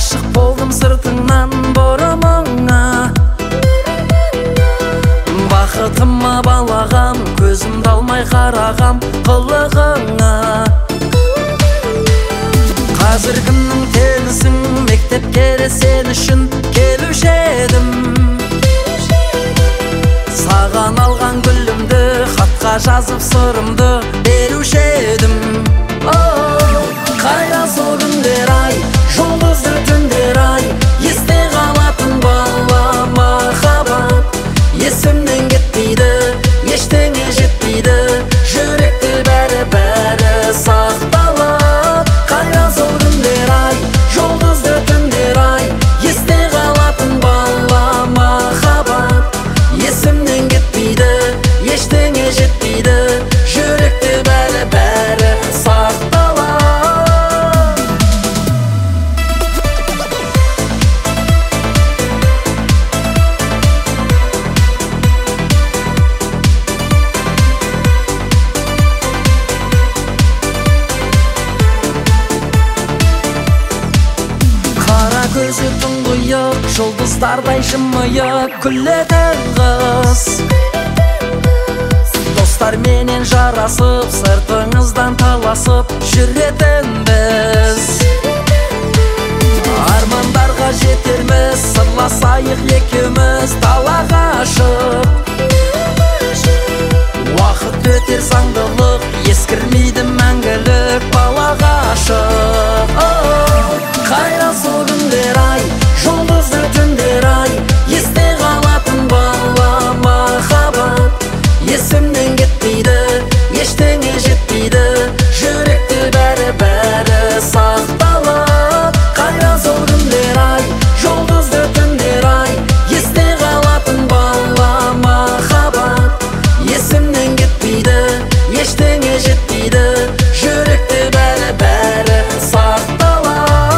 Ашық болдым сыртыңнан бұрымыңа, бақытыма балағам, көзімді алмай қарағам қылығыңа. Қазір кімнің теңісің, мектепке сен үшін келуші едім. Саған алған гүлімді, хатқа жазып сырымды беруші едім. Қайда сол күндер ай, жұлдызды түндер ай, есте қалатын бала махаббат. Есімнен кетпейді, ештеңе жетпейді, жүректе бәрі сақталып. Қайда сол күндер ай, жұлдызды түндер ай, есте қалатын бала махаббат. Есімнен кетпейді, ештеңе жетпейді, жүректе бәрі сақталып. Қара көзі тұңғиық, жұлдыздардай жымиық күлетін қыз. Достарменен жарасып, сыртыңыздан таласып жүретін біз. Армандарға жетерміз, сырласайық екеуміз далаға шығып. Уақыт өтер заңдылық, ескірмейді мәңгілік балаға ғашық. Қайда сол күндер ай, жұлдызды түндер ай, есте қалатын бала махаббат. Есімнен кетпейді, ештеңе жетпейді, жүректе бәрі сақталып. Қайда сол күндер ай, жұлдызды түндер ай, есте қалатын бала махаббат. Есімнен кетпейді, ештеңе жетпейді, жүректе бәрі сақталып.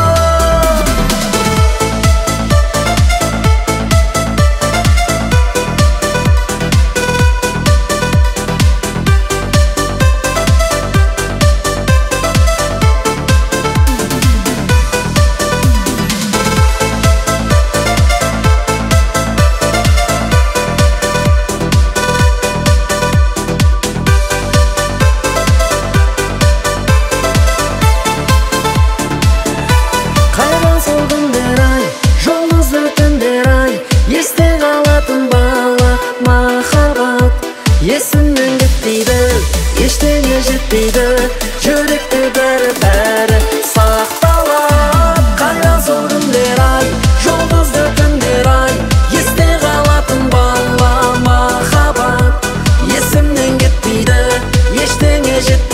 Қайда сол күндер ай, жұлдызды түндер ай, есте қалатын бала махаббат. Есімнен кетпейді, ештеңе жетпейді, жүректе бәрі сақталып. Қайда сол күндер ай, жұлдызды түндер ай, есте қалатын бала махаббат. Есімнен кетпейді, ештеңе жетпейді.